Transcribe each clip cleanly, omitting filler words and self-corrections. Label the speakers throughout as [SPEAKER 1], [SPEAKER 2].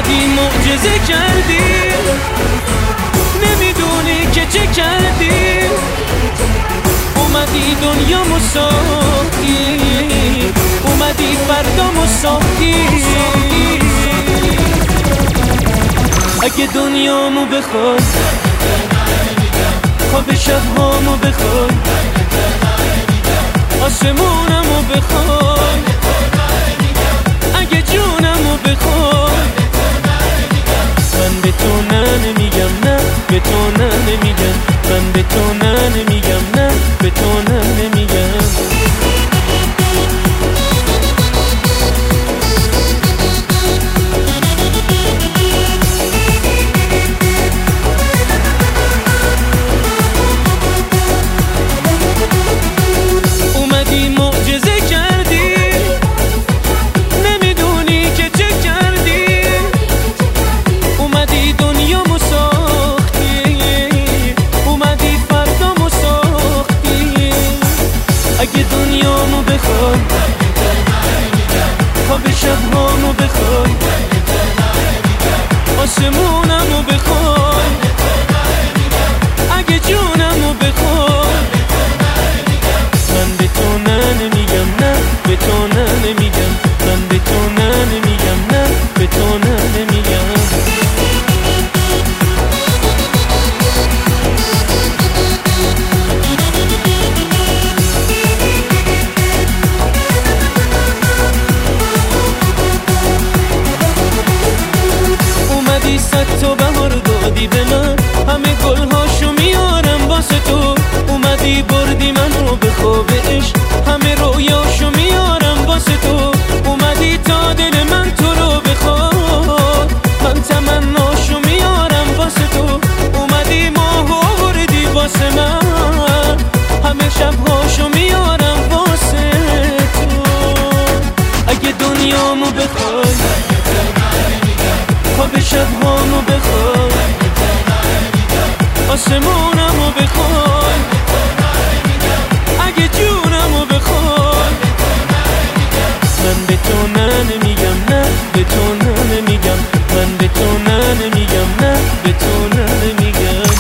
[SPEAKER 1] اومدی معجزه کردی، نمیدونی که چه کردی. اومدی دنیامو ساختی، اومدی فردامو ساختی. اگه دنیامو بخوای، خواب شبهامو بخوای، آسمونمو بخوای، اگه جونمو بخوای، من به تو نه نمیگم، نه به تو نه نمیگم، من به تو نه نمیگم، نه به تو نه نمیگم. اومدی معجزه کردی، نمیدونی که چه کردی. اومدی دنیامو ساختی، اومدی فردامو ساختی. اگه دنیامو بخوای، خواب شبهامو بخوای، آسمونمو بخوای، اگه جونمو بخوای، من به تو نه نمیگم، نه به تو نه نمیگم، من به تو نه نمیگم، نه به تو نه نمیگم. اومدی صد تا بهار دادی به من، همه گلهاشو میارم واسه تو. اومدی بردی منو به خواب عشق، همه رویاشو میارم واسه تو. اومدی تا دل من تو رو بخواد، من تمناشو میارم واسه تو. اومدی ماهو بردی واسه من، همه شبهاشو میارم واسه تو. اگه دنیامو بخوای، خواب شبهامو بخوای، آسمونمو بخوای، اگه جونمو بخوای، من به تو نه نمیگم، نه به تو نه نمیگم، من به تو نه نمیگم، نه به تو نه نمیگم.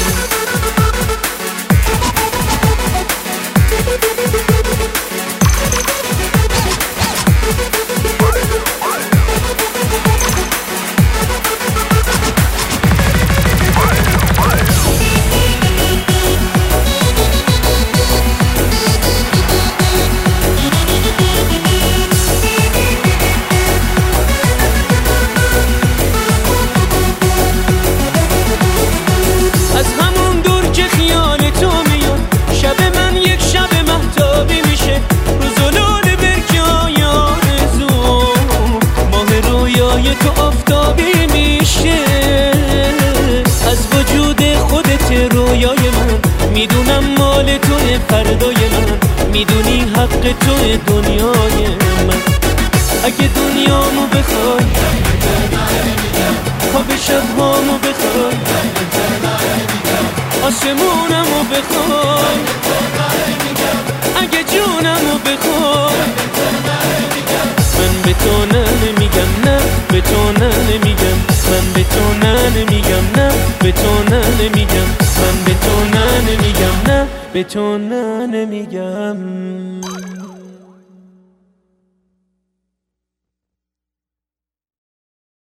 [SPEAKER 1] تو آفتابی میشه از وجود خودت، رویای من میدونم مال توی فردای من، میدونی حق توی دنیای من. اگه دنیامو بخوای، خواب شبهامو بخوای، آسمونمو بخوای، اگه جونمو بخوای، من به تو نه نمیگم، نه به تو نه نمیگم، من به تو نه نمیگم، نه به تو نه نمیگم، من به تو نه نمیگم، نه به تو نه نمیگم.